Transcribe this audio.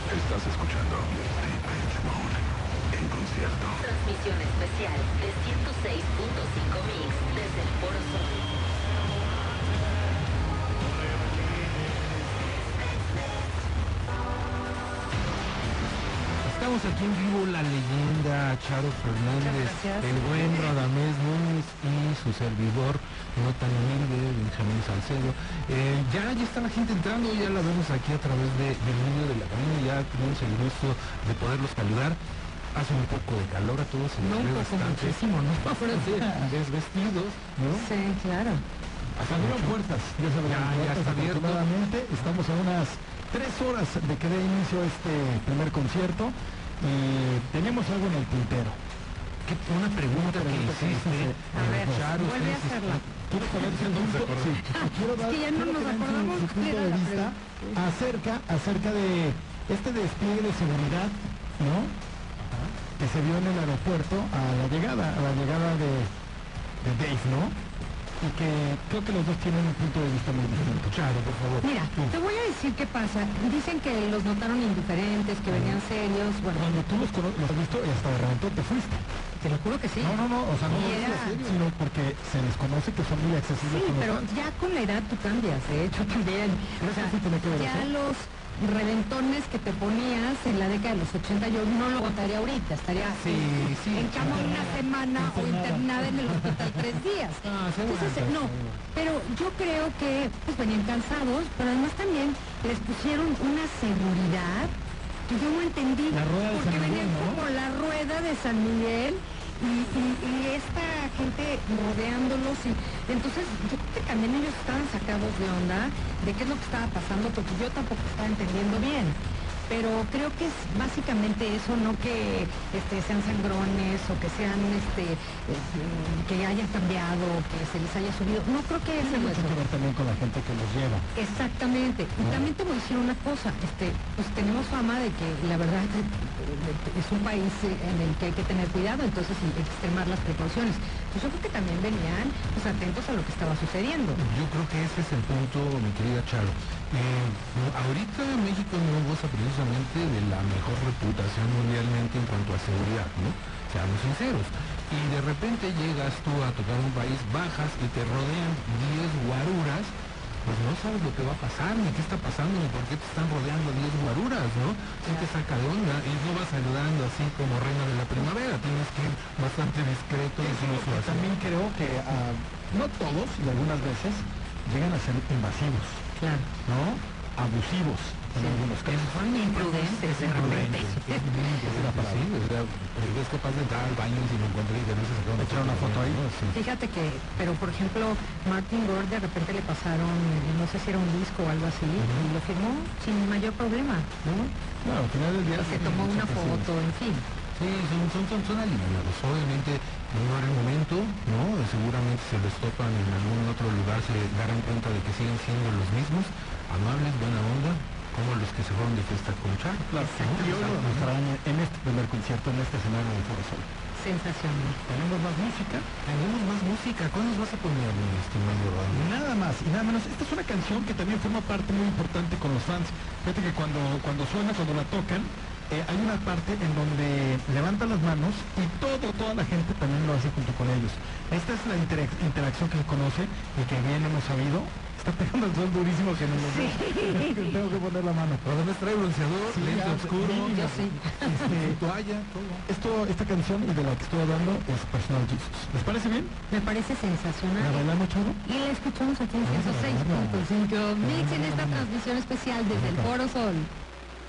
Estás escuchando Depeche Mode en concierto. Transmisión especial de 106.5 Mix desde el Foro Sol. Estamos aquí en vivo, la leyenda Charo Fernández, el buen Radamés Núñez y su servidor, no tan humilde, Benjamín Salcedo. Ya está la gente entrando, ya la vemos aquí a través del vídeo de la cabina, ya tenemos el gusto de poderlos saludar. Hace un poco de calor a todos, se nos ve bastante. Muchísimo, ¿no? Desvestidos, ¿no? Sí, claro. Hasta abrieron puertas, ya saben, ya está abierto. Afortunadamente, estamos a unas 3 horas de que dé inicio este primer concierto y tenemos algo en el tintero. Una pregunta que hiciste, A ver, Charo, vuelve a ustedes- hacerla. Quiero saber si quiero Es que ya no nos quiero que den acordamos su cuál punto era de la vista acerca de este despliegue de seguridad, ¿no? Que se vio en el aeropuerto a la llegada de Dave, ¿no? Y que creo que los dos tienen un punto de vista muy distinto. Charo, por favor. Mira, te voy a decir qué pasa. Dicen que los notaron indiferentes, que venían serios. Bueno, Cuando tú los has visto y hasta de repente te fuiste. te lo juro que sí. No, o sea, no Y lo era- digo serio, sino porque se les conoce que son muy accesibles Sí, con los pero fans. ya con la edad tú cambias, de hecho también. O sea, sí tiene que ver ya eso? los reventones que te ponías en la década de los 80, yo no lo votaría ahorita, estaría Sí, en cama una semana o internada en el hospital 3 días. Ah, se Entonces, aguanta, no, pero yo creo que pues venían cansados, pero además también les pusieron una seguridad que yo no entendí, La rueda de porque San Miguel, venían ¿no? como la rueda de San Miguel y esta gente rodeándolos y entonces yo creo que también ellos estaban sacados de onda de qué es lo que estaba pasando porque yo tampoco estaba entendiendo bien. Pero creo que es básicamente eso, no que sean sangrones o que sean que hayan cambiado, que se les haya subido. No creo que sea Tiene mucho eso. que ver también con la gente que los lleva. Exactamente. Y también te voy a decir una cosa, pues tenemos fama de que la verdad es un país en el que hay que tener cuidado, entonces hay que extremar las precauciones. Pues yo creo que también venían pues atentos a lo que estaba sucediendo. Yo creo que ese es el punto, mi querida Charo. Ahorita México no goza precisamente de la mejor reputación mundialmente en cuanto a seguridad, ¿no? Seamos sinceros. Y de repente llegas tú a tocar un país, bajas y te rodean 10 guaruras, pues no sabes lo que va a pasar, ni qué está pasando, ni por qué te están rodeando 10 guaruras, ¿no? Sí te saca de onda y no vas saludando así como reina de la primavera, tienes que ir bastante discreto y incluso así. También creo que no todos, y algunas veces, llegan a ser invasivos, Claro. ¿no? Abusivos en algunos casos. Son imprudentes de repente. Es la palabra. Sí, es capaz de entrar al baño y si lo encuentra y de repente se Echar una foto ahí. Sí. Fíjate que, pero por ejemplo, Martin Gore de repente le pasaron, no sé si era un disco o algo así, y lo firmó sin mayor problema, ¿no? Bueno, al final del día... Se tomó una foto, en fin. Sí, son aliviados. Obviamente no era el momento, ¿no? Seguramente se les topan en algún otro lugar, se darán cuenta de que siguen siendo los mismos, amables, buena onda, como los que se fueron de fiesta con Charo. Claro, y hoy lo mostrarán en este primer concierto, en este escenario del Foro Sol. Sensacional. Tenemos más música. Tenemos más música. ¿Cuál nos vas a poner, mi estimado Rodney? Nada más y nada menos. Esta es una canción que también forma parte muy importante con los fans. Fíjate que cuando suena, cuando la tocan, hay una parte en donde levantan las manos y toda la gente también lo hace junto con ellos. Esta es la interacción que se conoce y que bien hemos sabido. Está pegando el sol durísimo que no lo veo. Tengo que poner la mano. Rodney trae bronceador, Sí, lente ya, oscuro, Yo sí. toalla, todo. Esta canción y de la que estoy hablando es Personal Jesus. ¿Les parece bien? Me parece ¿La sensacional. bailamos, Chavo? Y la escuchamos aquí en 106.5 Mix en esta transmisión especial desde el Foro Sol.